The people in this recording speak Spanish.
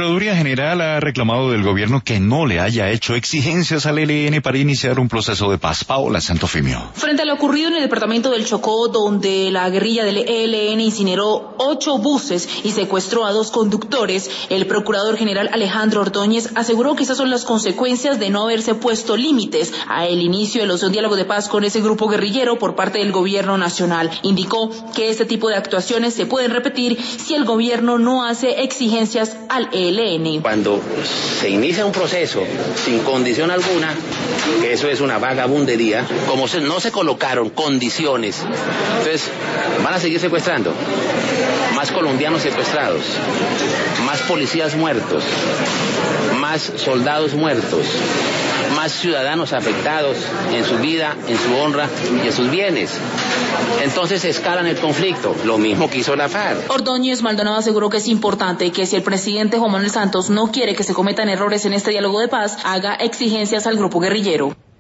Procuraduría General ha reclamado del gobierno que no le haya hecho exigencias al ELN para iniciar un proceso de paz. Paola Santofimio. Frente a lo ocurrido en el departamento del Chocó, donde la guerrilla del ELN incineró 8 buses y secuestró a 2 conductores, el procurador general Alejandro Ordóñez aseguró que esas son las consecuencias de no haberse puesto límites al inicio de los diálogos de paz con ese grupo guerrillero por parte del gobierno nacional. Indicó que este tipo de actuaciones se pueden repetir si el gobierno no hace exigencias al ELN. Cuando se inicia un proceso sin condición alguna, que eso es una vagabundería, como no se colocaron condiciones, entonces van a seguir secuestrando. Más colombianos secuestrados, más policías muertos, más soldados muertos, más ciudadanos afectados en su vida, en su honra y en sus bienes. Entonces escalan el conflicto, lo mismo que hizo la FARC. Ordóñez Maldonado aseguró que es importante que si el presidente Juan Manuel Santos no quiere que se cometan errores en este diálogo de paz, haga exigencias al grupo guerrillero.